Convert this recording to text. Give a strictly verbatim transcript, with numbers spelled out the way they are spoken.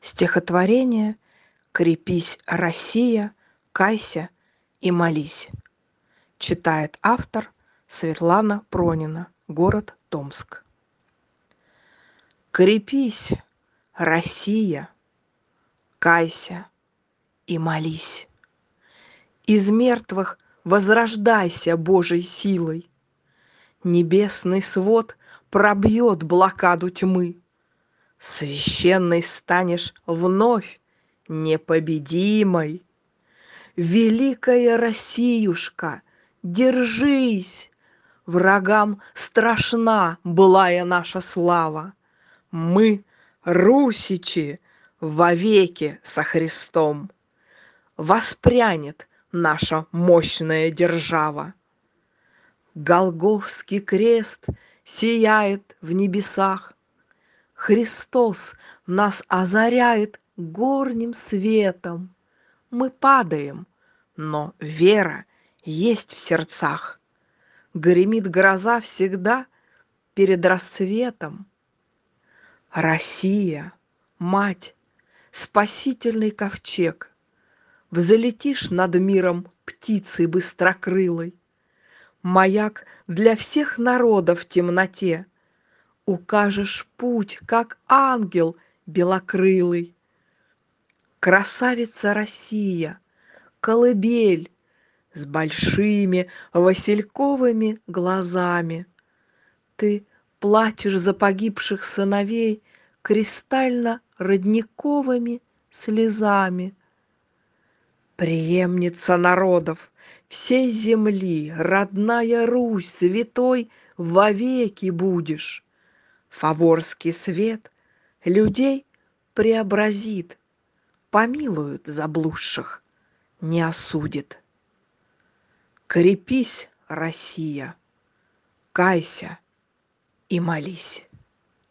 Стихотворение «Крепись, Россия, кайся и молись». Читает автор Светлана Пронина, город Томск. Крепись, Россия, кайся и молись. Из мертвых возрождайся Божьей силой. Небесный свод пробьет блокаду тьмы. Священной станешь вновь непобедимой. Великая Россиюшка, держись! Врагам страшна былая наша слава. Мы, русичи, вовеки со Христом. Воспрянет наша мощная держава. Голгофский крест сияет в небесах. Христос нас озаряет горним светом. Мы падаем, но вера есть в сердцах. Гремит гроза всегда перед рассветом. Россия, мать, спасительный ковчег, взлетишь над миром птицей быстрокрылой. Маяк для всех народов в темноте. Укажешь путь, как ангел белокрылый. Красавица Россия, колыбель с большими васильковыми глазами. Ты плачешь за погибших сыновей кристально-родниковыми слезами. Преемница народов всей земли, родная Русь, святой вовеки будешь. Фаворский свет людей преобразит, помилует заблудших, не осудит. Крепись, Россия, кайся и молись.